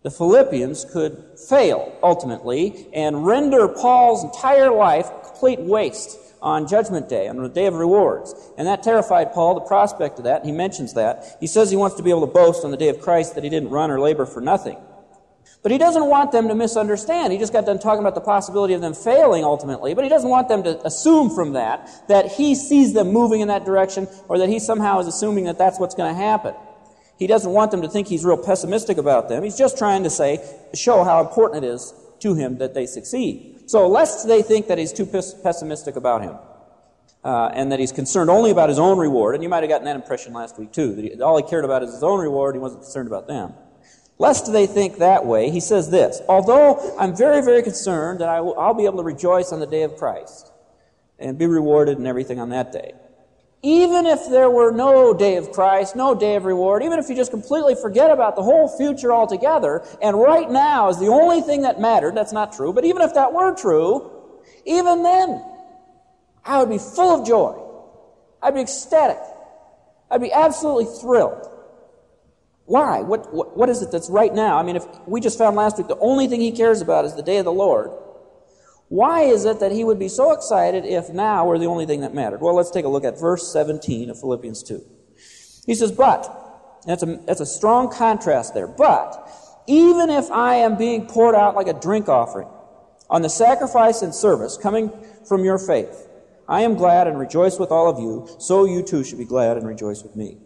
the Philippians could fail, ultimately, and render Paul's entire life a complete waste on Judgment Day, on the Day of Rewards. And that terrified Paul, the prospect of that, and he mentions that. He says he wants to be able to boast on the Day of Christ that he didn't run or labor for nothing. But he doesn't want them to misunderstand. He just got done talking about the possibility of them failing ultimately, but he doesn't want them to assume from that he sees them moving in that direction, or that he somehow is assuming that that's what's going to happen. He doesn't want them to think he's real pessimistic about them. He's just trying to show how important it is to him that they succeed. So lest they think that he's too pessimistic about him, and that he's concerned only about his own reward, and you might have gotten that impression last week too, that all he cared about is his own reward, he wasn't concerned about them. Lest they think that way, he says this: although I'm very, very concerned that I'll be able to rejoice on the day of Christ and be rewarded and everything on that day. Even if there were no day of Christ, no day of reward, even if you just completely forget about the whole future altogether, and right now is the only thing that mattered, that's not true, but even if that were true, even then, I would be full of joy. I'd be ecstatic. I'd be absolutely thrilled. Why? What is it that's right now? I mean, if we just found last week the only thing he cares about is the day of the Lord, why is it that he would be so excited if now were the only thing that mattered? Well, let's take a look at verse 17 of Philippians 2. He says, but, and that's a strong contrast there, but even if I am being poured out like a drink offering on the sacrifice and service coming from your faith, I am glad and rejoice with all of you, so you too should be glad and rejoice with me.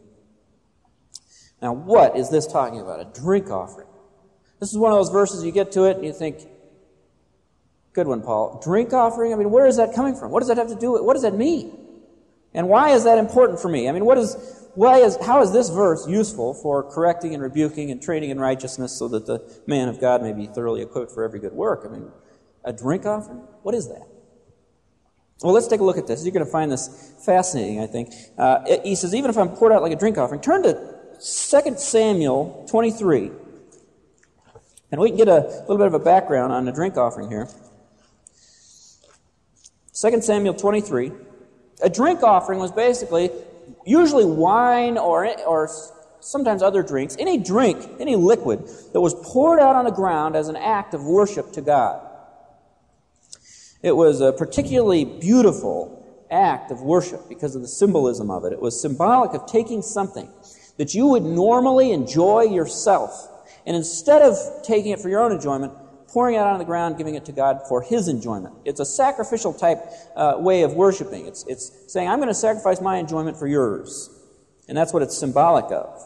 Now, what is this talking about? A drink offering. This is one of those verses you get to it and you think, good one, Paul. Drink offering? I mean, where is that coming from? What does that have to do with? What does that mean? And why is that important for me? I mean, how is this verse useful for correcting and rebuking and training in righteousness so that the man of God may be thoroughly equipped for every good work? I mean, a drink offering? What is that? Well, let's take a look at this. You're going to find this fascinating, I think. He says, even if I'm poured out like a drink offering, turn to 2 Samuel 23. And we can get a little bit of a background on the drink offering here. 2 Samuel 23. A drink offering was basically usually wine or sometimes other drinks, any drink, any liquid that was poured out on the ground as an act of worship to God. It was a particularly beautiful act of worship because of the symbolism of it. It was symbolic of taking something that you would normally enjoy yourself, and instead of taking it for your own enjoyment, pouring it out on the ground, giving it to God for His enjoyment. It's a sacrificial type way of worshiping. It's saying, I'm going to sacrifice my enjoyment for yours. And that's what it's symbolic of.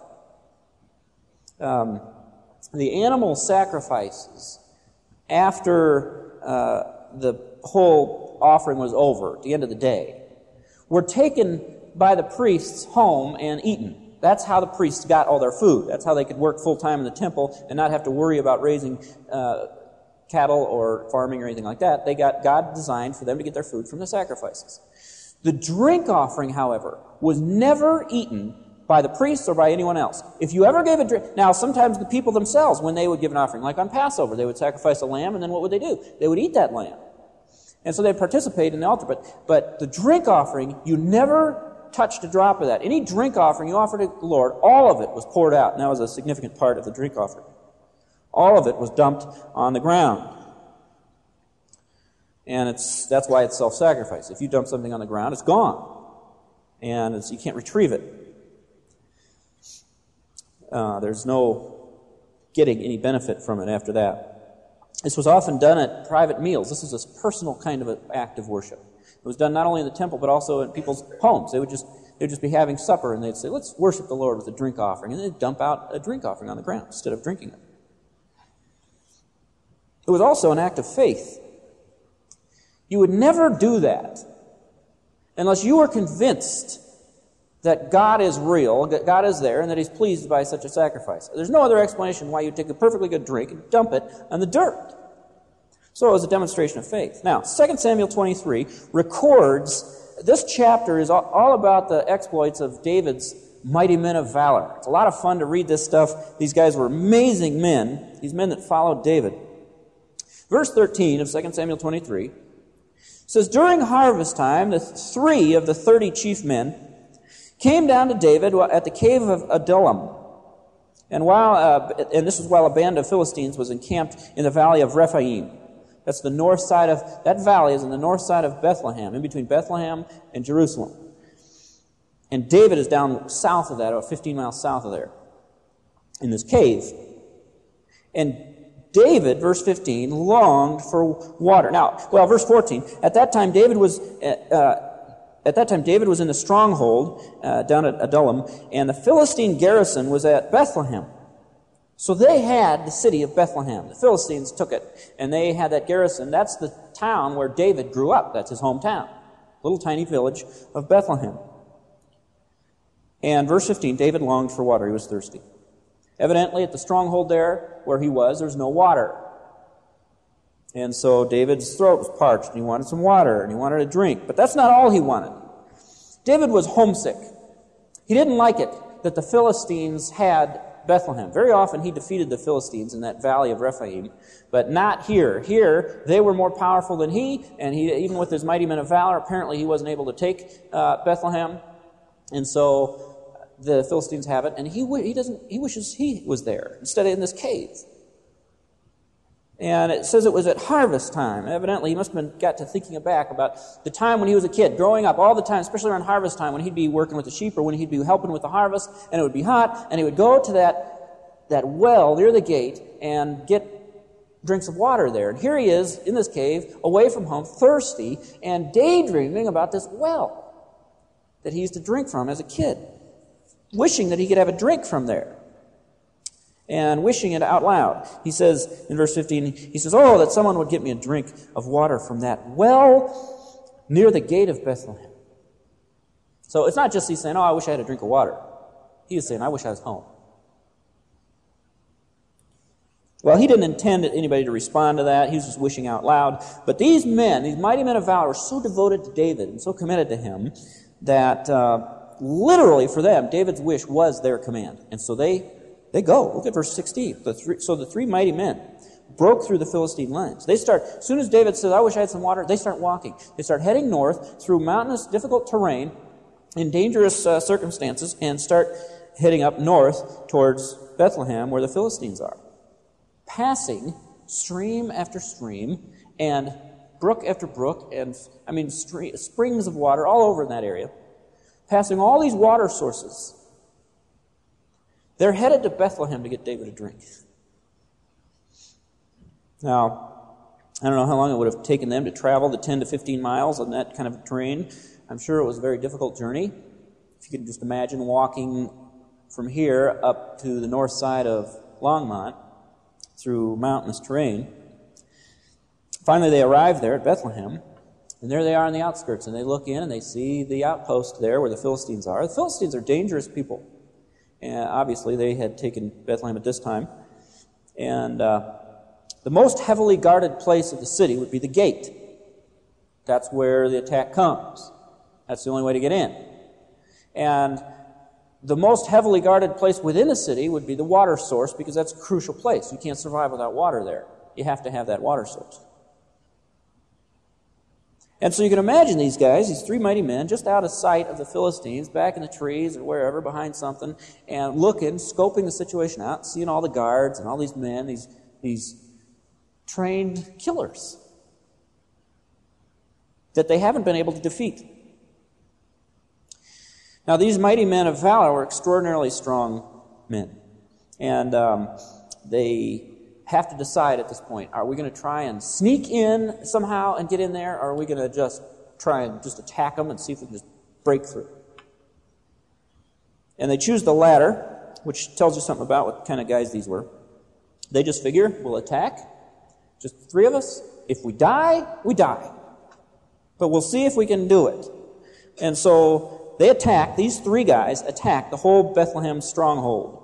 The animal sacrifices, after the whole offering was over, at the end of the day, were taken by the priests home and eaten. That's how the priests got all their food. That's how they could work full-time in the temple and not have to worry about raising cattle or farming or anything like that. God designed for them to get their food from the sacrifices. The drink offering, however, was never eaten by the priests or by anyone else. If you ever gave a drink... Now, sometimes the people themselves, when they would give an offering, like on Passover, they would sacrifice a lamb, and then what would they do? They would eat that lamb. And so they'd participate in the altar. But the drink offering, you never touched a drop of that. Any drink offering you offered to the Lord, all of it was poured out, and that was a significant part of the drink offering. All of it was dumped on the ground. And that's why it's self-sacrifice. If you dump something on the ground, it's gone. And you can't retrieve it. There's no getting any benefit from it after that. This was often done at private meals. This was a personal kind of an act of worship. It was done not only in the temple, but also in people's homes. They'd just be having supper, and they'd say, let's worship the Lord with a drink offering. And they'd dump out a drink offering on the ground instead of drinking it. It was also an act of faith. You would never do that unless you were convinced that God is real, that God is there, and that He's pleased by such a sacrifice. There's no other explanation why you'd take a perfectly good drink and dump it on the dirt. So it was a demonstration of faith. Now, 2 Samuel 23 records, this chapter is all about the exploits of David's mighty men of valor. It's a lot of fun to read this stuff. These guys were amazing men, these men that followed David. Verse 13 of 2 Samuel 23 says, during harvest time, the 3 of the 30 chief men came down to David at the cave of Adullam. And this was while a band of Philistines was encamped in the valley of Rephaim. That's the north side of, that valley is in the north side of Bethlehem, in between Bethlehem and Jerusalem. And David is down south of that, about 15 miles south of there, in this cave. And David, verse 15, longed for water. Now, verse 14, at that time David was in the stronghold down at Adullam, and the Philistine garrison was at Bethlehem. So they had the city of Bethlehem. The Philistines took it, and they had that garrison. That's the town where David grew up. That's his hometown. Little tiny village of Bethlehem. And verse 15, David longed for water. He was thirsty. Evidently, at the stronghold there, where he was, there's no water. And so David's throat was parched, and he wanted some water, and he wanted a drink. But that's not all he wanted. David was homesick. He didn't like it that the Philistines had Bethlehem. Very often he defeated the Philistines in that valley of Rephaim, but not here. Here, they were more powerful than he, and even with his mighty men of valor, apparently he wasn't able to take Bethlehem. And so the Philistines have it, and he wishes he was there instead of in this cave. And it says it was at harvest time. Evidently, he must have got to thinking back about the time when he was a kid, growing up all the time, especially around harvest time, when he'd be working with the sheep or when he'd be helping with the harvest, and it would be hot, and he would go to that well near the gate and get drinks of water there. And here he is in this cave, away from home, thirsty, and daydreaming about this well that he used to drink from as a kid, wishing that he could have a drink from there, and wishing it out loud. He says in verse 15, he says, "Oh, that someone would get me a drink of water from that well near the gate of Bethlehem." So it's not just he's saying, "Oh, I wish I had a drink of water." He is saying, "I wish I was home." Well, he didn't intend anybody to respond to that. He was just wishing out loud. But these men, these mighty men of valor, were so devoted to David and so committed to him that literally for them, David's wish was their command. And so they go. Look at verse 16. So the three mighty men broke through the Philistine lines. As soon as David says, "I wish I had some water," they start walking. They start heading north through mountainous, difficult terrain in dangerous circumstances and start heading up north towards Bethlehem where the Philistines are. Passing stream after stream and brook after brook and, springs of water all over in that area. Passing all these water sources. They're headed to Bethlehem to get David a drink. Now, I don't know how long it would have taken them to travel the 10 to 15 miles on that kind of terrain. I'm sure it was a very difficult journey. If you could just imagine walking from here up to the north side of Longmont through mountainous terrain. Finally, they arrive there at Bethlehem, and there they are on the outskirts, and they look in and they see the outpost there where the Philistines are. The Philistines are dangerous people. And obviously, they had taken Bethlehem at this time. And the most heavily guarded place of the city would be the gate. That's where the attack comes. That's the only way to get in. And the most heavily guarded place within the city would be the water source, because that's a crucial place. You can't survive without water there. You have to have that water source. And so you can imagine these guys, these three mighty men, just out of sight of the Philistines, back in the trees or wherever, behind something, and looking, scoping the situation out, seeing all the guards and all these men, these trained killers that they haven't been able to defeat. Now, these mighty men of valor were extraordinarily strong men. And they have to decide at this point, are we going to try and sneak in somehow and get in there, or are we going to just try and just attack them and see if we can just break through? And they choose the latter, which tells you something about what kind of guys these were. They just figure, we'll attack, just the three of us. If we die, we die. But we'll see if we can do it. And so they attack, these three guys attack the whole Bethlehem stronghold.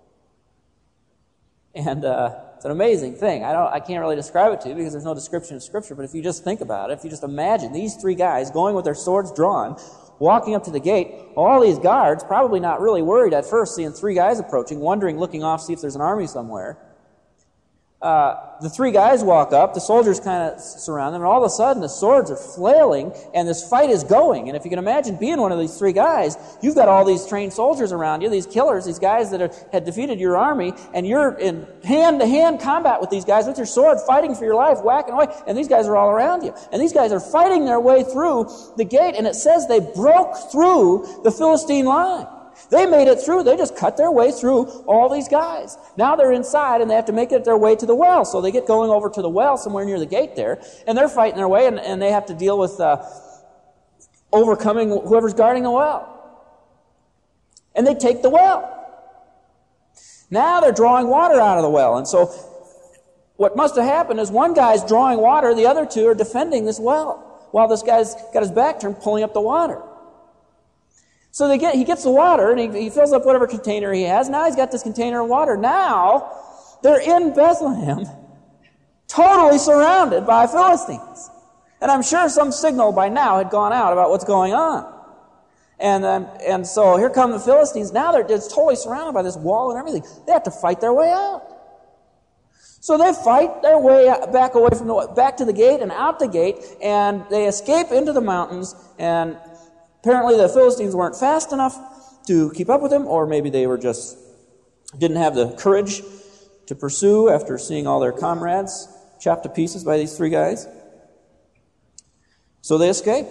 And it's an amazing thing. I can't really describe it to you because there's no description in Scripture, but if you just think about it, if you just imagine these three guys going with their swords drawn, walking up to the gate, all these guards, probably not really worried at first, seeing three guys approaching, wondering, looking off, see if there's an army somewhere. the three guys walk up, the soldiers kind of surround them, and all of a sudden the swords are flailing, and this fight is going. And if you can imagine being one of these three guys, you've got all these trained soldiers around you, these killers, these guys that had defeated your army, and you're in hand-to-hand combat with these guys with your sword, fighting for your life, whacking away, and these guys are all around you. And these guys are fighting their way through the gate, and it says they broke through the Philistine line. They made it through. They just cut their way through all these guys. Now they're inside, and they have to make it their way to the well. So they get going over to the well somewhere near the gate there, and they're fighting their way, and they have to deal with overcoming whoever's guarding the well. And they take the well. Now they're drawing water out of the well. And so what must have happened is one guy's drawing water, the other two are defending this well, while this guy's got his back turned pulling up the water. So he gets the water, and he fills up whatever container he has. Now he's got this container of water. Now they're in Bethlehem, totally surrounded by Philistines. And I'm sure some signal by now had gone out about what's going on. And so here come the Philistines. Now they're just totally surrounded by this wall and everything. They have to fight their way out. So they fight their way back away from back to the gate and out the gate, and they escape into the mountains. And apparently the Philistines weren't fast enough to keep up with them, or maybe they were just didn't have the courage to pursue after seeing all their comrades chopped to pieces by these three guys. So they escape.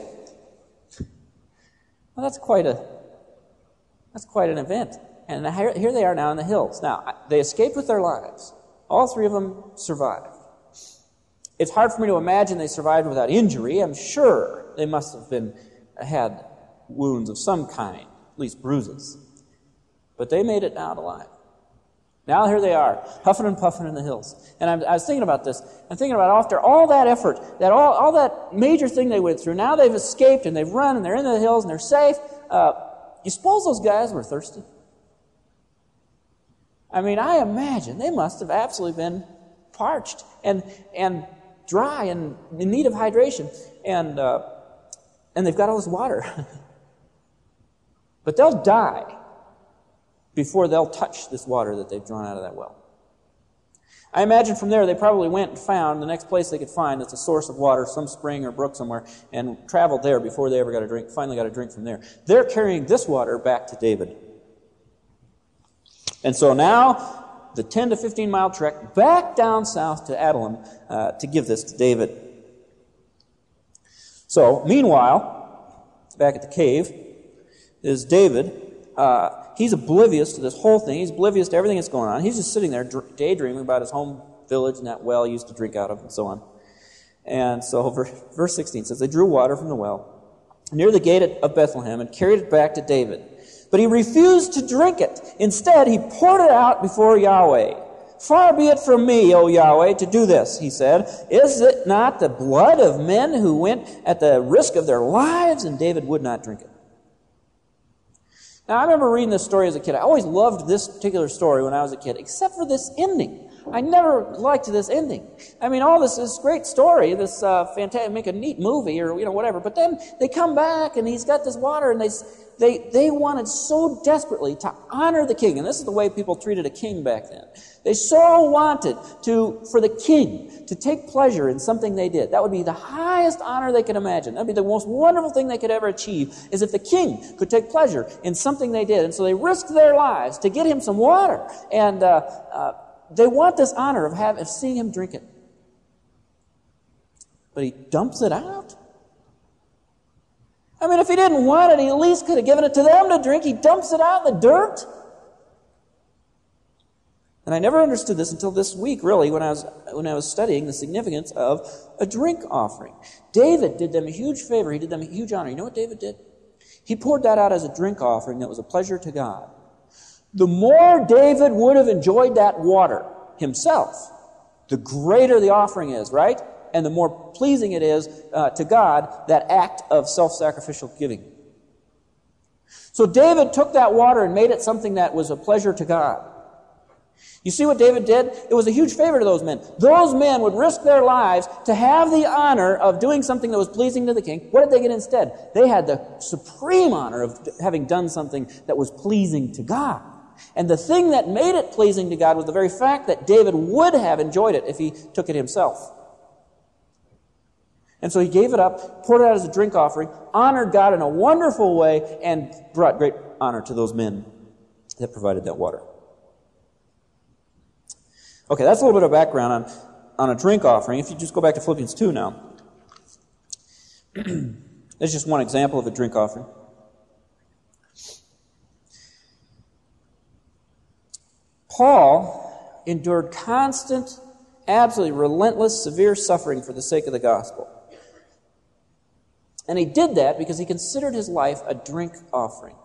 Well, that's quite an event. And here they are now in the hills. Now, they escaped with their lives. All three of them survived. It's hard for me to imagine they survived without injury. I'm sure they must have had wounds of some kind, at least bruises. But they made it out alive. Now here they are, huffing and puffing in the hills. And I was thinking about this. I'm thinking about after all that effort, that all that major thing they went through, now they've escaped and they've run and they're in the hills and they're safe. You suppose those guys were thirsty? I mean, I imagine they must have absolutely been parched and dry and in need of hydration. And they've got all this water. But they'll die before they'll touch this water that they've drawn out of that well. I imagine from there they probably went and found the next place they could find that's a source of water, some spring or brook somewhere, and traveled there before they ever got a drink, finally got a drink from there. They're carrying this water back to David. And so now, the 10 to 15 mile trek back down south to Adullam to give this to David. So, meanwhile, back at the cave, is David. He's oblivious to this whole thing. He's oblivious to everything that's going on. He's just sitting there daydreaming about his home village and that well he used to drink out of and so on. And so verse 16 says, they drew water from the well near the gate of Bethlehem and carried it back to David. But he refused to drink it. Instead, he poured it out before Yahweh. Far be it from me, O Yahweh, to do this, he said. Is it not the blood of men who went at the risk of their lives? And David would not drink it. Now, I remember reading this story as a kid. I always loved this particular story when I was a kid, except for this ending. I never liked this ending. I mean, all this great story, this fantastic, make a neat movie or whatever. But then they come back and he's got this water, and they wanted so desperately to honor the king. And this is the way people treated a king back then. They so wanted for the king to take pleasure in something they did. That would be the highest honor they could imagine. That would be the most wonderful thing they could ever achieve, is if the king could take pleasure in something they did. And so they risked their lives to get him some water. And they want this honor of seeing him drink it. But he dumps it out. I mean, if he didn't want it, he at least could have given it to them to drink. He dumps it out in the dirt. And I never understood this until this week, really, when I was studying the significance of a drink offering. David did them a huge favor. He did them a huge honor. You know what David did? He poured that out as a drink offering that was a pleasure to God. The more David would have enjoyed that water himself, the greater the offering is, right? And the more pleasing it is to God, that act of self-sacrificial giving. So David took that water and made it something that was a pleasure to God. You see what David did? It was a huge favor to those men. Those men would risk their lives to have the honor of doing something that was pleasing to the king. What did they get instead? They had the supreme honor of having done something that was pleasing to God. And the thing that made it pleasing to God was the very fact that David would have enjoyed it if he took it himself. And so he gave it up, poured it out as a drink offering, honored God in a wonderful way, and brought great honor to those men that provided that water. Okay, that's a little bit of background on a drink offering. If you just go back to Philippians 2 now. There's just one example of a drink offering. Paul endured constant, absolutely relentless, severe suffering for the sake of the gospel. And he did that because he considered his life a drink offering.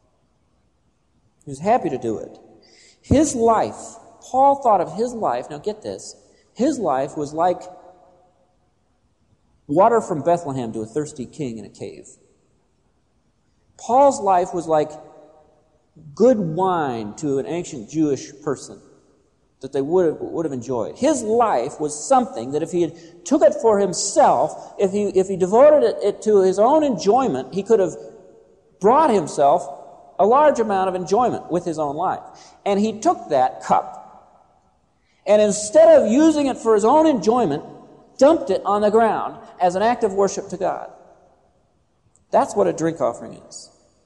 He was happy to do it. His life, Paul thought of his life, now get this, his life was like water from Bethlehem to a thirsty king in a cave. Paul's life was like good wine to an ancient Jewish person that they would have enjoyed. His life was something that if he had took it for himself, if he devoted it to his own enjoyment, he could have brought himself a large amount of enjoyment with his own life. And he took that cup, and instead of using it for his own enjoyment, dumped it on the ground as an act of worship to God. That's what a drink offering is.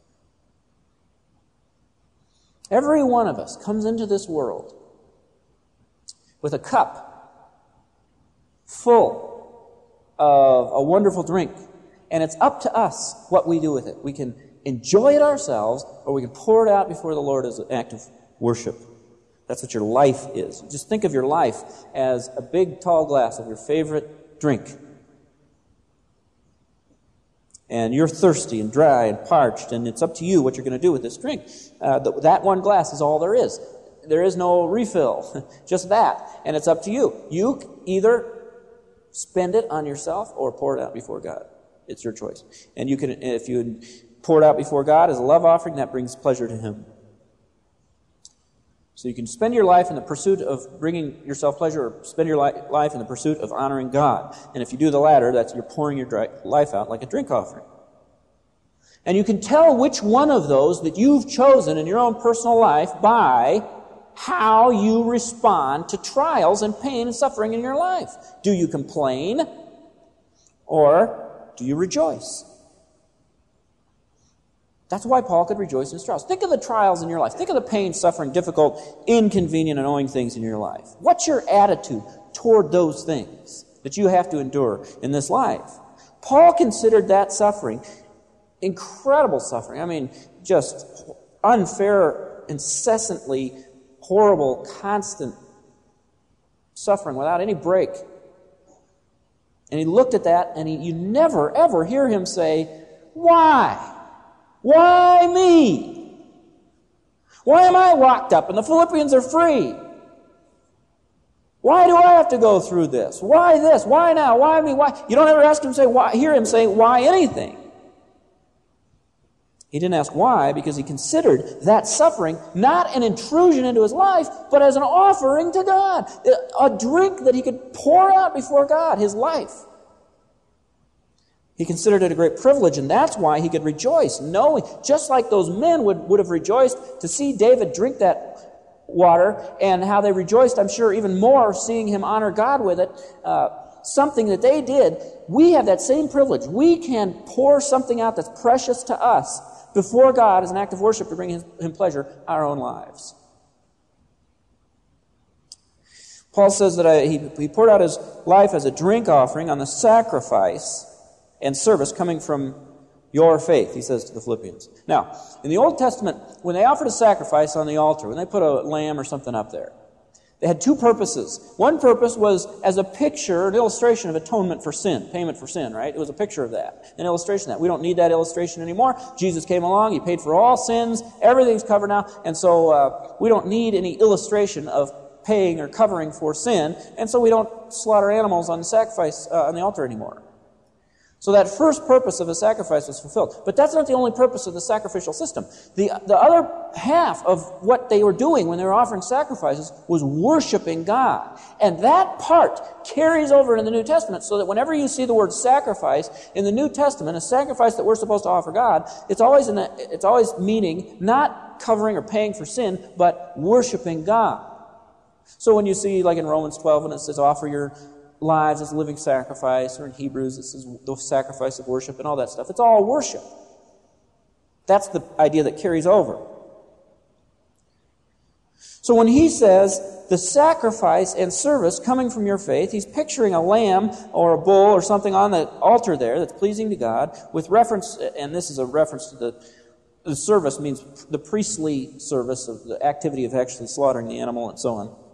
Every one of us comes into this world with a cup full of a wonderful drink, and it's up to us what we do with it. We can enjoy it ourselves, or we can pour it out before the Lord as an act of worship. That's what your life is. Just think of your life as a big, tall glass of your favorite drink. And you're thirsty and dry and parched, and it's up to you what you're going to do with this drink. That one glass is all there is. There is no refill, just that. And it's up to you. You either spend it on yourself or pour it out before God. It's your choice. And you can, if you pour it out before God as a love offering, that brings pleasure to Him. So you can spend your life in the pursuit of bringing yourself pleasure, or spend your life in the pursuit of honoring God. And if you do the latter, that's you're pouring your life out like a drink offering. And you can tell which one of those that you've chosen in your own personal life by how you respond to trials and pain and suffering in your life. Do you complain, or do you rejoice? That's why Paul could rejoice in his trials. Think of the trials in your life. Think of the pain, suffering, difficult, inconvenient, annoying things in your life. What's your attitude toward those things that you have to endure in this life? Paul considered that suffering incredible suffering. I mean, just unfair, incessantly horrible, constant suffering without any break. And he looked at that, and you never, ever hear him say, "Why? Why me? Why am I locked up and the Philippians are free? Why do I have to go through this? Why this? Why now? Why me? Why?" You don't ever hear him say why anything. He didn't ask why because he considered that suffering not an intrusion into his life, but as an offering to God. A drink that he could pour out before God, his life. He considered it a great privilege, and that's why he could rejoice, knowing, just like those men would have rejoiced to see David drink that water, and how they rejoiced, I'm sure, even more seeing him honor God with it, something that they did. We have that same privilege. We can pour something out that's precious to us before God as an act of worship to bring Him pleasure, our own lives. Paul says that he poured out his life as a drink offering on the sacrifice and service coming from your faith, he says to the Philippians. Now, in the Old Testament, when they offered a sacrifice on the altar, when they put a lamb or something up there, they had two purposes. One purpose was as a picture, an illustration of atonement for sin, payment for sin, right? It was a picture of that, an illustration of that. We don't need that illustration anymore. Jesus came along, He paid for all sins, everything's covered now, and so we don't need any illustration of paying or covering for sin, and so we don't slaughter animals on the sacrifice on the altar anymore. So that first purpose of a sacrifice was fulfilled. But that's not the only purpose of the sacrificial system. The other half of what they were doing when they were offering sacrifices was worshiping God. And that part carries over in the New Testament, so that whenever you see the word sacrifice in the New Testament, a sacrifice that we're supposed to offer God, it's always meaning not not covering or paying for sin, but worshiping God. So when you see, like in Romans 12, when it says, offer your lives as a living sacrifice, or in Hebrews, it says the sacrifice of worship and all that stuff, it's all worship. That's the idea that carries over. So when he says the sacrifice and service coming from your faith, he's picturing a lamb or a bull or something on the altar there that's pleasing to God, with reference, and this is a reference to the service, means the priestly service of the activity of actually slaughtering the animal and so on.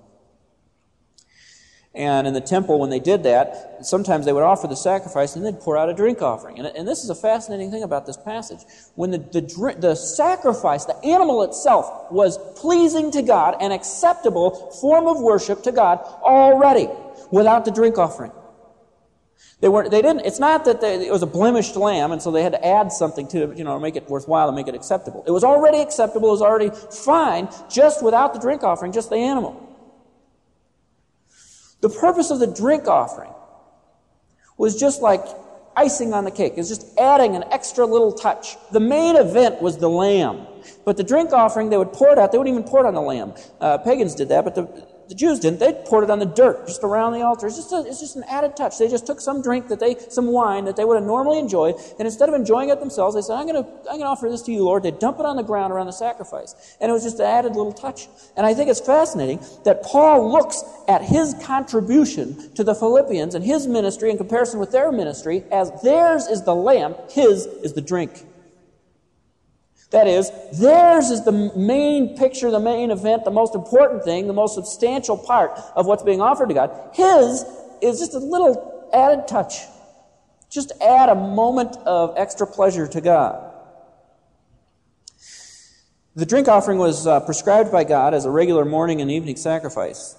And in the temple, when they did that, sometimes they would offer the sacrifice and they'd pour out a drink offering. And this is a fascinating thing about this passage. When the sacrifice, the animal itself, was pleasing to God, an acceptable form of worship to God already, without the drink offering. It's not that it was a blemished lamb, and so they had to add something to it, make it worthwhile and make it acceptable. It was already acceptable, it was already fine, just without the drink offering, just the animal. The purpose of the drink offering was just like icing on the cake. It was just adding an extra little touch. The main event was the lamb. But the drink offering, they would pour it out. They wouldn't even pour it on the lamb. Pagans did that, but the Jews didn't. They poured it on the dirt, just around the altar. It's just an added touch. They just took some wine that they would have normally enjoyed, and instead of enjoying it themselves, they said, I'm going to offer this to you, Lord. They dump it on the ground around the sacrifice. And it was just an added little touch. And I think it's fascinating that Paul looks at his contribution to the Philippians and his ministry in comparison with their ministry as theirs is the lamb, his is the drink. That is, theirs is the main picture, the main event, the most important thing, the most substantial part of what's being offered to God. His is just a little added touch. Just add a moment of extra pleasure to God. The drink offering was prescribed by God as a regular morning and evening sacrifice.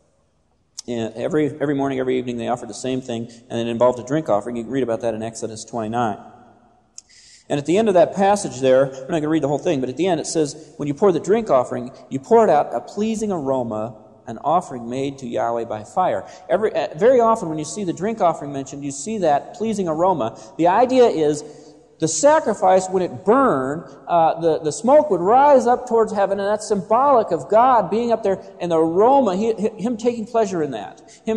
Every morning, every evening, they offered the same thing, and it involved a drink offering. You can read about that in Exodus 29. And at the end of that passage there, I'm not going to read the whole thing, but at the end it says, when you pour the drink offering, you pour it out a pleasing aroma, an offering made to Yahweh by fire. Very often when you see the drink offering mentioned, you see that pleasing aroma. The idea is the sacrifice, when it burned, the smoke would rise up towards heaven, and that's symbolic of God being up there, and the aroma, Him taking pleasure in that.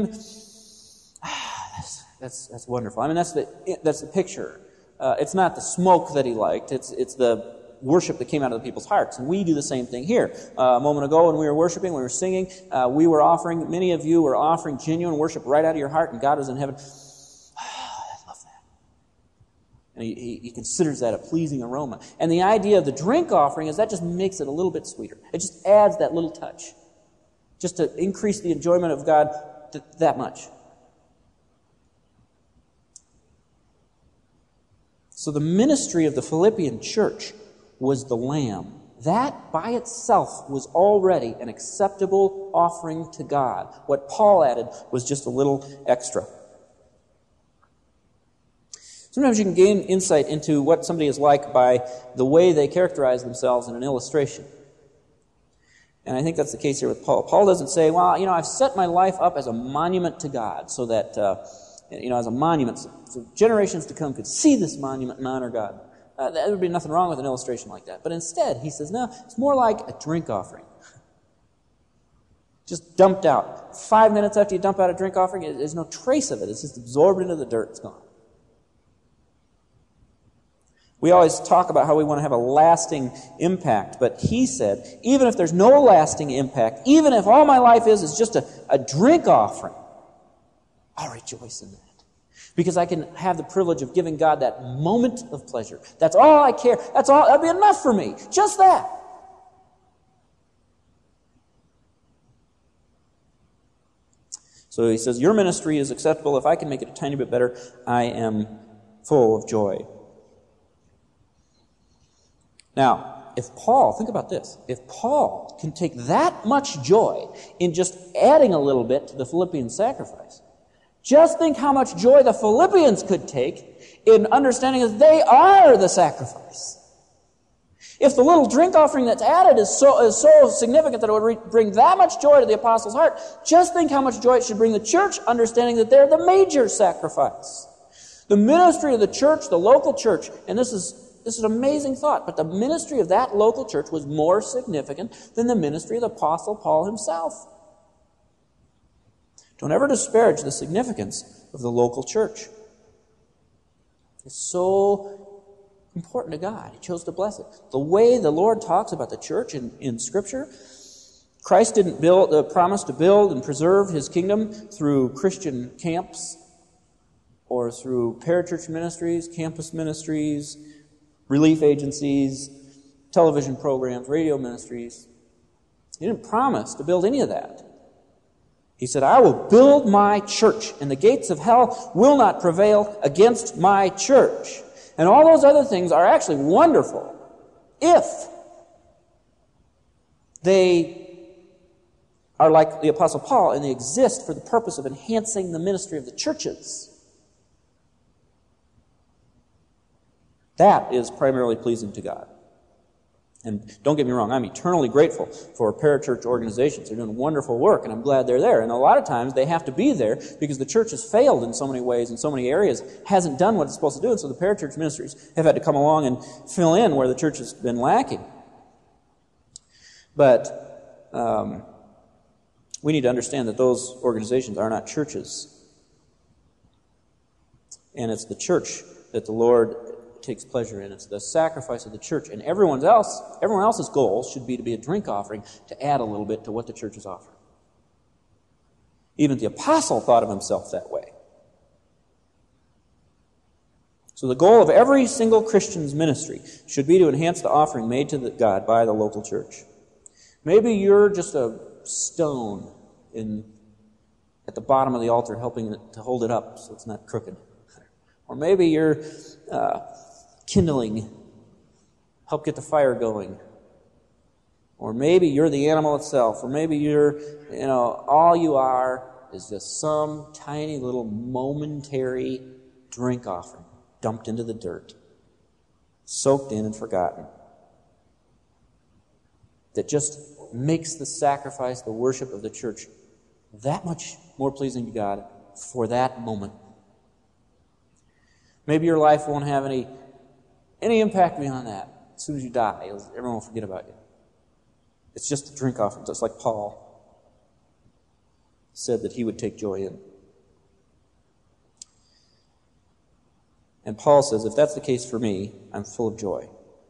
That's wonderful. I mean, that's the picture. It's not the smoke that he liked. It's the worship that came out of the people's hearts. And we do the same thing here. A moment ago when we were worshiping, we were singing, many of you were offering genuine worship right out of your heart, and God was in heaven. I love that. And he considers that a pleasing aroma. And the idea of the drink offering is that just makes it a little bit sweeter. It just adds that little touch. Just to increase the enjoyment of God that much. So the ministry of the Philippian church was the lamb. That by itself was already an acceptable offering to God. What Paul added was just a little extra. Sometimes you can gain insight into what somebody is like by the way they characterize themselves in an illustration. And I think that's the case here with Paul. Paul doesn't say, well, I've set my life up as a monument to God so that... as a monument, so generations to come could see this monument and honor God. There would be nothing wrong with an illustration like that. But instead, he says, no, it's more like a drink offering. Just dumped out. 5 minutes after you dump out a drink offering, there's no trace of it. It's just absorbed into the dirt. It's gone. We always talk about how we want to have a lasting impact, but he said, even if there's no lasting impact, even if all my life is just a drink offering, I'll rejoice in that. Because I can have the privilege of giving God that moment of pleasure. That's all I care. That'd be enough for me. Just that. So he says, your ministry is acceptable. If I can make it a tiny bit better, I am full of joy. Now, think about this. If Paul can take that much joy in just adding a little bit to the Philippian sacrifice, just think how much joy the Philippians could take in understanding that they are the sacrifice. If the little drink offering that's added is so significant that it would bring that much joy to the apostles' heart, just think how much joy it should bring the church, understanding that they're the major sacrifice. The ministry of the church, the local church, and this is is an amazing thought, but the ministry of that local church was more significant than the ministry of the Apostle Paul himself. Don't ever disparage the significance of the local church. It's so important to God. He chose to bless it. The way the Lord talks about the church in Scripture, Christ didn't promise to build and preserve His kingdom through Christian camps or through parachurch ministries, campus ministries, relief agencies, television programs, radio ministries. He didn't promise to build any of that. He said, I will build my church, and the gates of hell will not prevail against my church. And all those other things are actually wonderful if they are like the Apostle Paul and they exist for the purpose of enhancing the ministry of the churches. That is primarily pleasing to God. And don't get me wrong, I'm eternally grateful for parachurch organizations. They're doing wonderful work, and I'm glad they're there. And a lot of times they have to be there because the church has failed in so many ways, in so many areas, hasn't done what it's supposed to do, and so the parachurch ministries have had to come along and fill in where the church has been lacking. But we need to understand that those organizations are not churches. And it's the church that the Lord takes pleasure in. It's the sacrifice of the church. And everyone else's goal should be to be a drink offering to add a little bit to what the church is offering. Even the apostle thought of himself that way. So the goal of every single Christian's ministry should be to enhance the offering made to God by the local church. Maybe you're just a stone at the bottom of the altar helping to hold it up so it's not crooked. Or maybe you're kindling, help get the fire going. Or maybe you're the animal itself. Or maybe all you are is just some tiny little momentary drink offering dumped into the dirt, soaked in and forgotten, that just makes the sacrifice, the worship of the church that much more pleasing to God for that moment. Maybe your life won't have any impact beyond that. As soon as you die, everyone will forget about you. It's just a drink offering, just like Paul said that he would take joy in. And Paul says, if that's the case for me, I'm full of joy.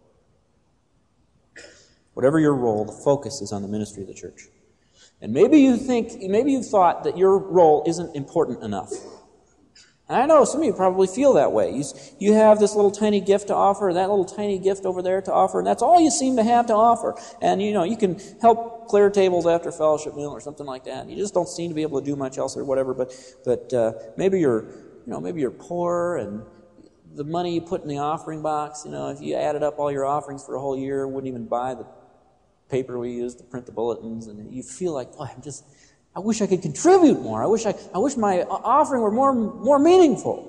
Whatever your role, the focus is on the ministry of the church. And maybe you thought that your role isn't important enough. And I know some of you probably feel that way. You have this little tiny gift to offer, that little tiny gift over there to offer, and that's all you seem to have to offer. And you can help clear tables after fellowship meal or something like that. You just don't seem to be able to do much else or whatever. But maybe you're poor, and the money you put in the offering box, if you added up all your offerings for a whole year, wouldn't even buy the paper we use to print the bulletins, and you feel like, boy, I wish I could contribute more. I wish my offering were more meaningful.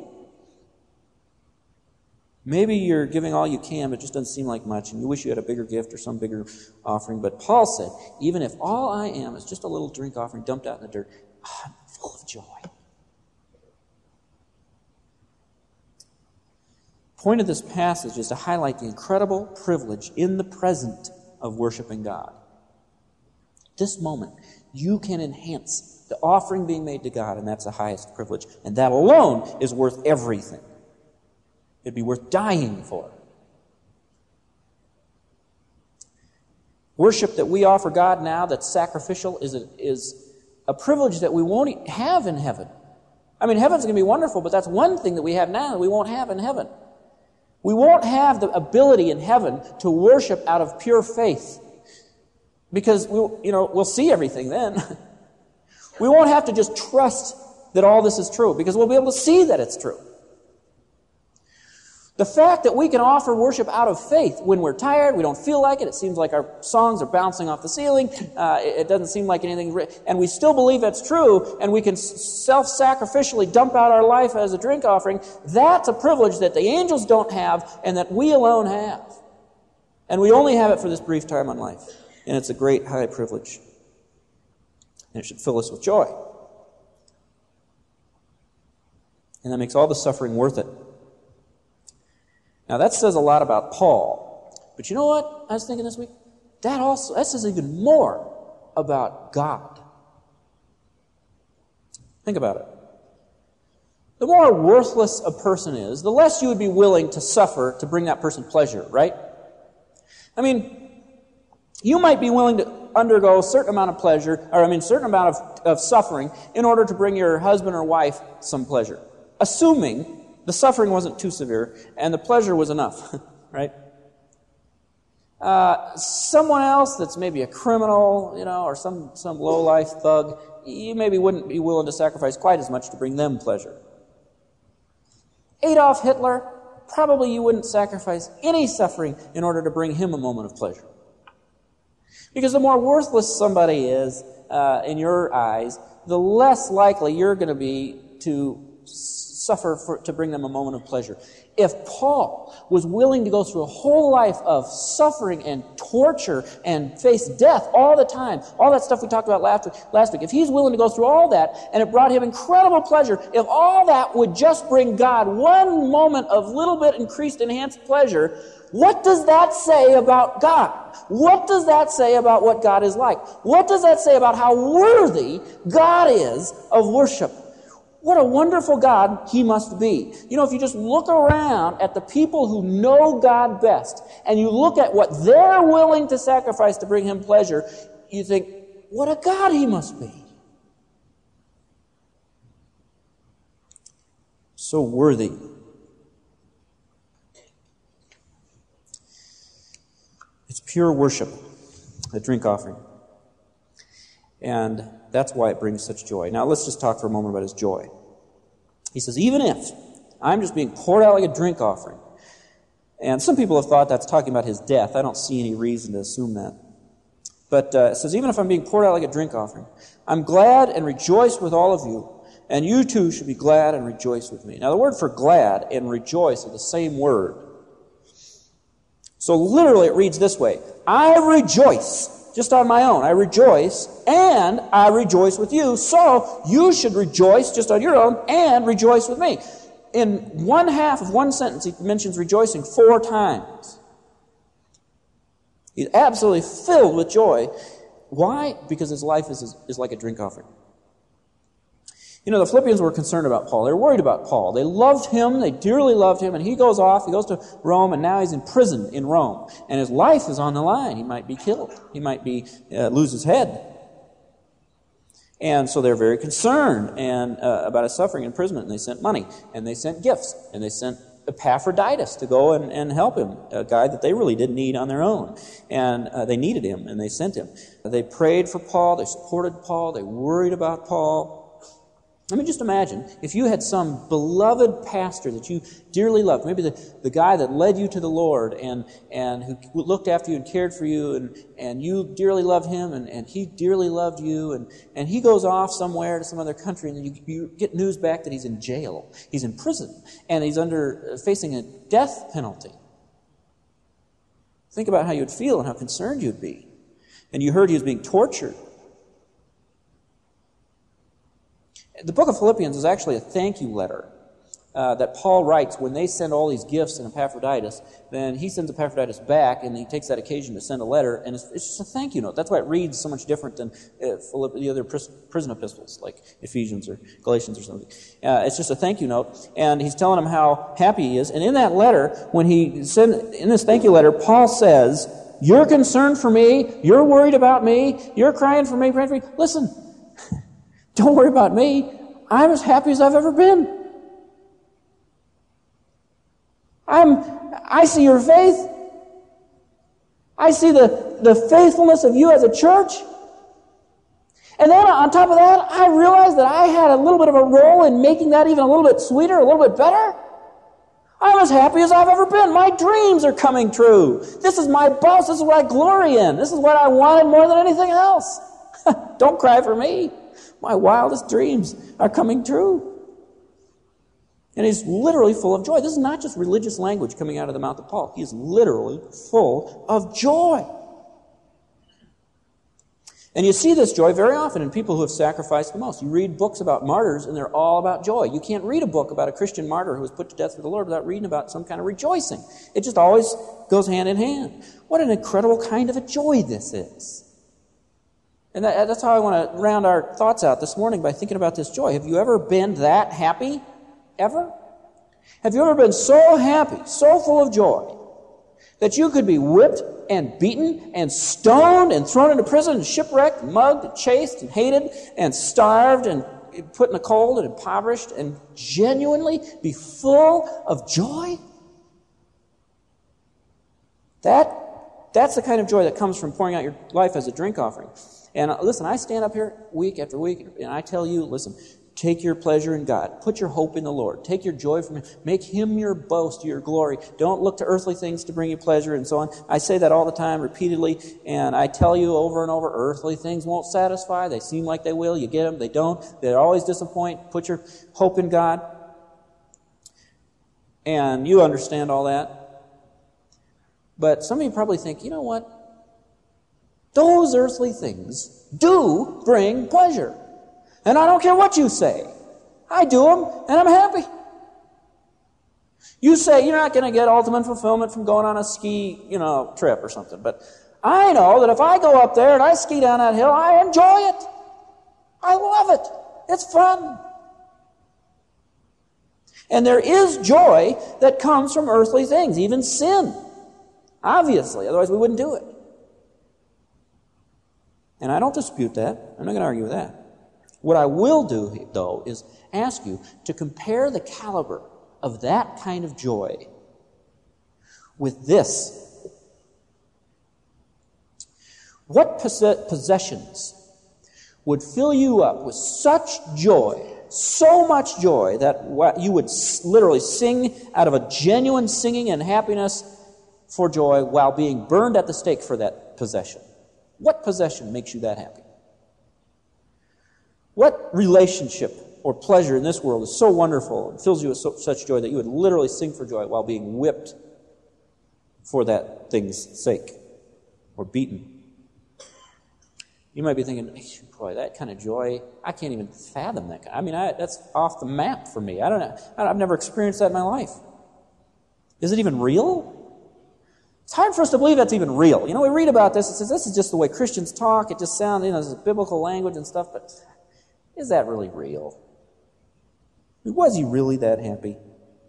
Maybe you're giving all you can, but it just doesn't seem like much, and you wish you had a bigger gift or some bigger offering. But Paul said, even if all I am is just a little drink offering dumped out in the dirt, I'm full of joy. The point of this passage is to highlight the incredible privilege in the present of worshiping God. This moment, you can enhance the offering being made to God, and that's the highest privilege. And that alone is worth everything. It'd be worth dying for. Worship that we offer God now that's sacrificial is a privilege that we won't have in heaven. I mean, heaven's going to be wonderful, but that's one thing that we have now that we won't have in heaven. We won't have the ability in heaven to worship out of pure faith. Because we'll see everything then. We won't have to just trust that all this is true, because we'll be able to see that it's true. The fact that we can offer worship out of faith when we're tired, we don't feel like it seems like our songs are bouncing off the ceiling, it doesn't seem like anything, and we still believe that's true, and we can self-sacrificially dump out our life as a drink offering, that's a privilege that the angels don't have and that we alone have. And we only have it for this brief time on life. And it's a great high privilege. And it should fill us with joy. And that makes all the suffering worth it. Now that says a lot about Paul. But you know what I was thinking this week? That says even more about God. Think about it. The more worthless a person is, the less you would be willing to suffer to bring that person pleasure, right? I mean, you might be willing to undergo a certain amount of pleasure, certain amount of suffering in order to bring your husband or wife some pleasure, assuming the suffering wasn't too severe and the pleasure was enough, right? Someone else that's maybe a criminal, or some low-life thug, you maybe wouldn't be willing to sacrifice quite as much to bring them pleasure. Adolf Hitler, probably you wouldn't sacrifice any suffering in order to bring him a moment of pleasure. Because the more worthless somebody is in your eyes, the less likely you're going to be to suffer to bring them a moment of pleasure. If Paul was willing to go through a whole life of suffering and torture and face death all the time, all that stuff we talked about last week, if he's willing to go through all that and it brought him incredible pleasure, if all that would just bring God one moment of little bit increased, enhanced pleasure, what does that say about God? What does that say about what God is like? What does that say about how worthy God is of worship? What a wonderful God he must be. If you just look around at the people who know God best, and you look at what they're willing to sacrifice to bring him pleasure, you think, what a God he must be. So worthy. It's pure worship, a drink offering. And that's why it brings such joy. Now let's just talk for a moment about his joy. He says, even if I'm just being poured out like a drink offering. And some people have thought that's talking about his death. I don't see any reason to assume that. But it says, even if I'm being poured out like a drink offering, I'm glad and rejoice with all of you, and you too should be glad and rejoice with me. Now the word for glad and rejoice are the same word. So literally it reads this way, I rejoice. Just on my own, I rejoice, and I rejoice with you, so you should rejoice just on your own and rejoice with me. In one half of one sentence, he mentions rejoicing 4 times. He's absolutely filled with joy. Why? Because his life is like a drink offering. The Philippians were concerned about Paul. They were worried about Paul. They loved him. They dearly loved him. And he goes to Rome, and now he's in prison in Rome. And his life is on the line. He might be killed. He might lose his head. And so they're very concerned about his suffering and imprisonment. And they sent money. And they sent gifts. And they sent Epaphroditus to go and help him, a guy that they really didn't need on their own. And they needed him, and they sent him. They prayed for Paul. They supported Paul. They worried about Paul. Let me just imagine if you had some beloved pastor that you dearly loved, maybe the guy that led you to the Lord and who looked after you and cared for you, and you dearly loved him, and he dearly loved you, and he goes off somewhere to some other country, and you get news back that he's in jail, he's in prison, and he's facing a death penalty. Think about how you'd feel and how concerned you'd be. And you heard he was being tortured. The book of Philippians is actually a thank you letter that Paul writes when they send all these gifts in Epaphroditus. Then he sends Epaphroditus back, and he takes that occasion to send a letter, and it's just a thank you note. That's why it reads so much different than the other prison epistles, like Ephesians or Galatians or something. It's just a thank you note, and he's telling them how happy he is. And in that letter, in this thank you letter, Paul says, you're concerned for me, you're worried about me, you're crying for me, praying for me. Listen, don't worry about me. I'm as happy as I've ever been. I see your faith. I see the faithfulness of you as a church. And then on top of that, I realized that I had a little bit of a role in making that even a little bit sweeter, a little bit better. I'm as happy as I've ever been. My dreams are coming true. This is my boss. This is what I glory in. This is what I wanted more than anything else. Don't cry for me. My wildest dreams are coming true. And he's literally full of joy. This is not just religious language coming out of the mouth of Paul. He is literally full of joy. And you see this joy very often in people who have sacrificed the most. You read books about martyrs, and they're all about joy. You can't read a book about a Christian martyr who was put to death for the Lord without reading about some kind of rejoicing. It just always goes hand in hand. What an incredible kind of a joy this is. And that's how I want to round our thoughts out this morning, by thinking about this joy. Have you ever been that happy? Ever? Have you ever been so happy, so full of joy, that you could be whipped and beaten and stoned and thrown into prison and shipwrecked, mugged, chased and hated and starved and put in the cold and impoverished, and genuinely be full of joy? That's the kind of joy that comes from pouring out your life as a drink offering. And listen, I stand up here week after week, and I tell you, listen, take your pleasure in God. Put your hope in the Lord. Take your joy from Him. Make Him your boast, your glory. Don't look to earthly things to bring you pleasure, and so on. I say that all the time, repeatedly, and I tell you over and over, earthly things won't satisfy. They seem like they will. You get them. They don't. They always disappoint. Put your hope in God. And you understand all that. But some of you probably think, you know what? Those earthly things do bring pleasure. And I don't care what you say. I do them, and I'm happy. You say you're not going to get ultimate fulfillment from going on a ski, trip or something. But I know that if I go up there and I ski down that hill, I enjoy it. I love it. It's fun. And there is joy that comes from earthly things, even sin. Obviously, otherwise we wouldn't do it. And I don't dispute that. I'm not going to argue with that. What I will do, though, is ask you to compare the caliber of that kind of joy with this. What possessions would fill you up with such joy, so much joy, that you would literally sing out of a genuine singing and happiness for joy while being burned at the stake for that possession? What possession makes you that happy? What relationship or pleasure in this world is so wonderful and fills you with such joy that you would literally sing for joy while being whipped for that thing's sake or beaten? You might be thinking, boy, that kind of joy, I can't even fathom that. That's off the map for me. I don't know. I've never experienced that in my life. Is it even real? It's hard for us to believe that's even real. We read about this. It says this is just the way Christians talk. It just sounds, this is biblical language and stuff. But is that really real? Was he really that happy?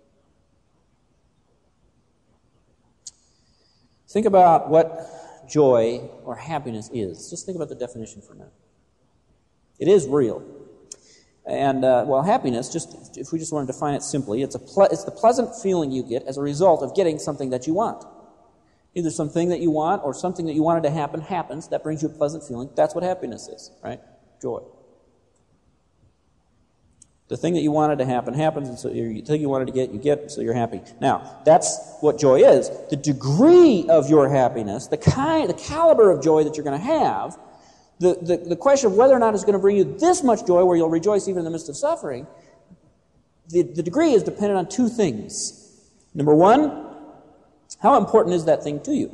Think about what joy or happiness is. Just think about the definition for a minute. It is real. And, happiness, if we just want to define it simply, it's the pleasant feeling you get as a result of getting something that you want. Either something that you want or something that you wanted to happen happens. That brings you a pleasant feeling. That's what happiness is, right? Joy. The thing that you wanted to happen happens, and so the thing you wanted to get, you get, so you're happy. Now, that's what joy is. The degree of your happiness, the caliber of joy that you're going to have, the question of whether or not it's going to bring you this much joy where you'll rejoice even in the midst of suffering, the degree is dependent on two things. Number one, how important is that thing to you?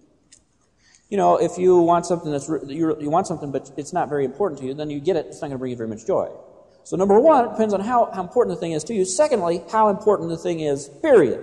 If you want something you want something, but it's not very important to you, then you get it. It's not going to bring you very much joy. So number one, it depends on how important the thing is to you. Secondly, how important the thing is, period.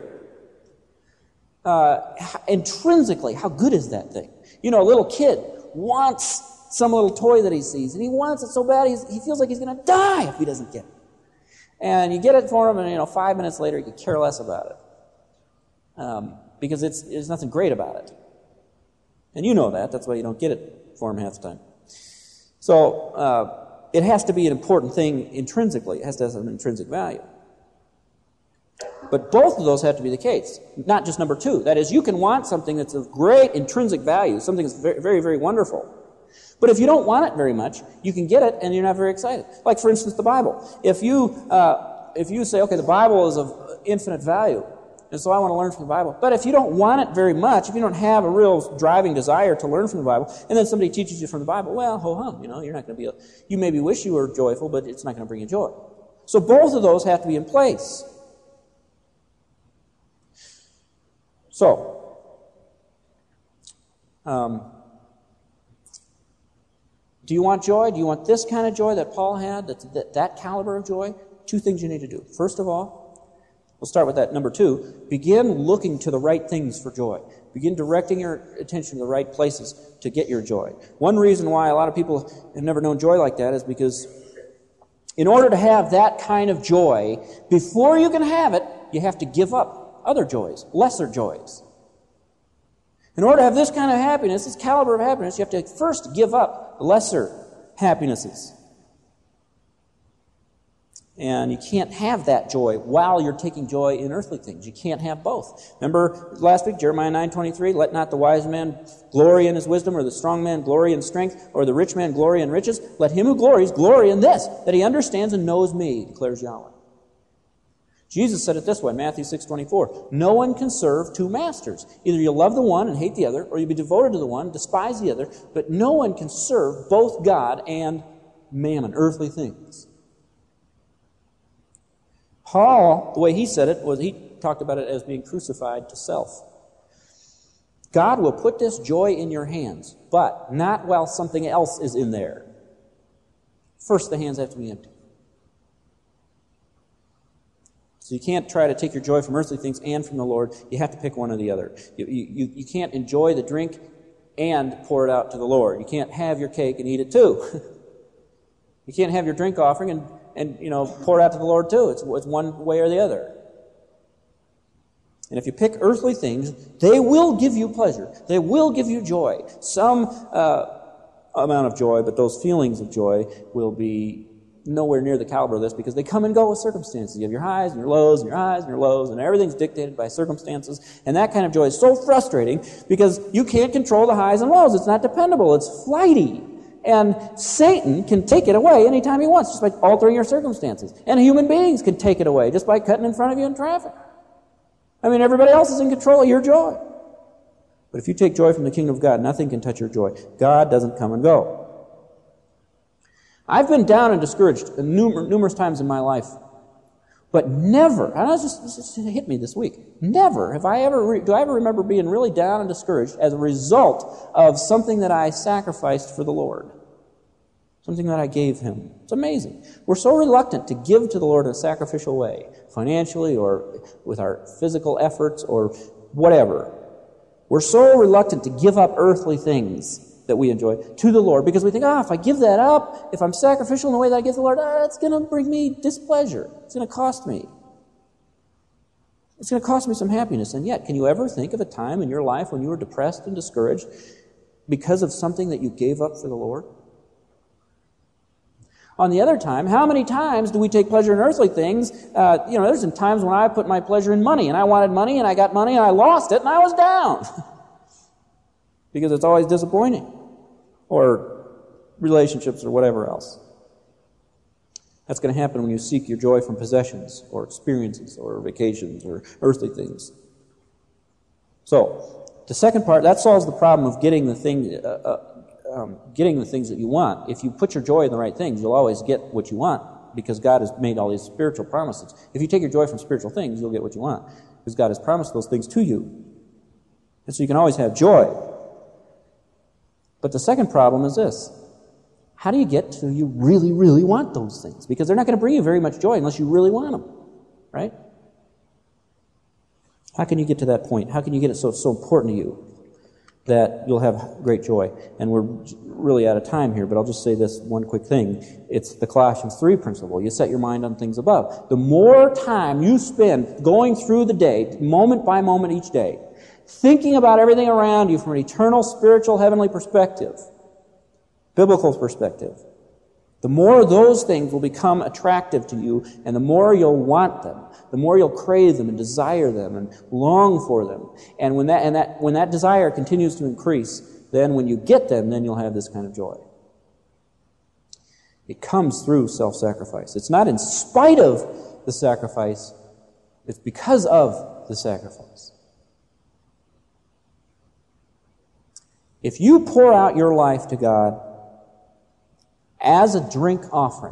Intrinsically, how good is that thing? A little kid wants some little toy that he sees, and he wants it so bad he feels like he's going to die if he doesn't get it. And you get it for him, and 5 minutes later, you could care less about it. Because there's nothing great about it. And you know that. That's why you don't get it for him half the time. So, it has to be an important thing intrinsically. It has to have an intrinsic value. But both of those have to be the case, not just number two. That is, you can want something that's of great intrinsic value, something that's very, very, very wonderful. But if you don't want it very much, you can get it and you're not very excited. Like, for instance, the Bible. If you say, okay, the Bible is of infinite value, and so I want to learn from the Bible. But if you don't want it very much, if you don't have a real driving desire to learn from the Bible, and then somebody teaches you from the Bible, well, ho-hum, you're not going to be, you maybe wish you were joyful, but it's not going to bring you joy. So both of those have to be in place. So, Do you want joy? Do you want this kind of joy that Paul had, that caliber of joy? Two things you need to do. First of all, we'll start with that. Number two, begin looking to the right things for joy. Begin directing your attention to the right places to get your joy. One reason why a lot of people have never known joy like that is because in order to have that kind of joy, before you can have it, you have to give up other joys, lesser joys. In order to have this kind of happiness, this caliber of happiness, you have to first give up lesser happinesses. And you can't have that joy while you're taking joy in earthly things. You can't have both. Remember last week, Jeremiah 9:23, let not the wise man glory in his wisdom, or the strong man glory in strength, or the rich man glory in riches. Let him who glories glory in this, that he understands and knows me, declares Yahweh. Jesus said it this way, Matthew 6:24, no one can serve two masters. Either you'll love the one and hate the other, or you'll be devoted to the one, despise the other. But no one can serve both God and mammon, earthly things. Paul, the way he said it, was he talked about it as being crucified to self. God will put this joy in your hands, but not while something else is in there. First, the hands have to be empty. So you can't try to take your joy from earthly things and from the Lord. You have to pick one or the other. You can't enjoy the drink and pour it out to the Lord. You can't have your cake and eat it too. You can't have your drink offering and pour it out to the Lord too. It's one way or the other. And if you pick earthly things, they will give you pleasure. They will give you joy. Some amount of joy, but those feelings of joy will be nowhere near the caliber of this because they come and go with circumstances. You have your highs and your lows and your highs and your lows, and everything's dictated by circumstances. And that kind of joy is so frustrating because you can't control the highs and lows. It's not dependable. It's flighty. And Satan can take it away anytime he wants just by altering your circumstances. And human beings can take it away just by cutting in front of you in traffic. I mean, everybody else is in control of your joy. But if you take joy from the kingdom of God, nothing can touch your joy. God doesn't come and go. I've been down and discouraged numerous times in my life, but never, and this just hit me this week, never do I ever remember being really down and discouraged as a result of something that I sacrificed for the Lord, something that I gave Him. It's amazing. We're so reluctant to give to the Lord in a sacrificial way, financially or with our physical efforts or whatever. We're so reluctant to give up earthly things that we enjoy to the Lord because we think, if I give that up, if I'm sacrificial in the way that I give the Lord, it's going to bring me displeasure. It's going to cost me. It's going to cost me some happiness. And yet, can you ever think of a time in your life when you were depressed and discouraged because of something that you gave up for the Lord? On the other time, how many times do we take pleasure in earthly things? There's been times when I put my pleasure in money, and I wanted money, and I got money, and I lost it, and I was down. Because it's always disappointing. Or relationships or whatever else. That's going to happen when you seek your joy from possessions or experiences or vacations or earthly things. So, the second part, that solves the problem of getting the things that you want. If you put your joy in the right things, you'll always get what you want because God has made all these spiritual promises. If you take your joy from spiritual things, you'll get what you want because God has promised those things to you. And so you can always have joy. But the second problem is this. How do you get to you really, really want those things? Because they're not going to bring you very much joy unless you really want them. Right? How can you get to that point? How can you get it so important to you that you'll have great joy? And we're really out of time here, but I'll just say this one quick thing. It's the Colossians 3 principle. You set your mind on things above. The more time you spend going through the day, moment by moment each day, thinking about everything around you from an eternal, spiritual, heavenly perspective, biblical perspective, the more those things will become attractive to you, and the more you'll want them, the more you'll crave them and desire them and long for them. And when that desire continues to increase, then when you get them, then you'll have this kind of joy. It comes through self-sacrifice. It's not in spite of the sacrifice, it's because of the sacrifice. If you pour out your life to God as a drink offering,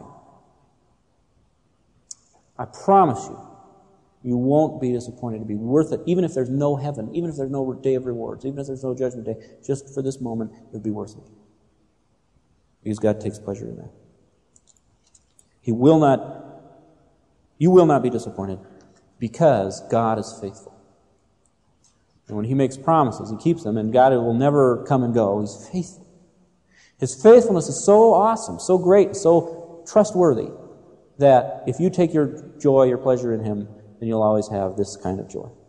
I promise you, you won't be disappointed. It'll be worth it, even if there's no heaven, even if there's no day of rewards, even if there's no judgment day. Just for this moment, it'll be worth it. because God takes pleasure in that. You will not be disappointed because God is faithful. And when He makes promises, He keeps them, and God will never come and go. He's faithful. His faithfulness is so awesome, so great, so trustworthy, that if you take your joy, your pleasure in Him, then you'll always have this kind of joy.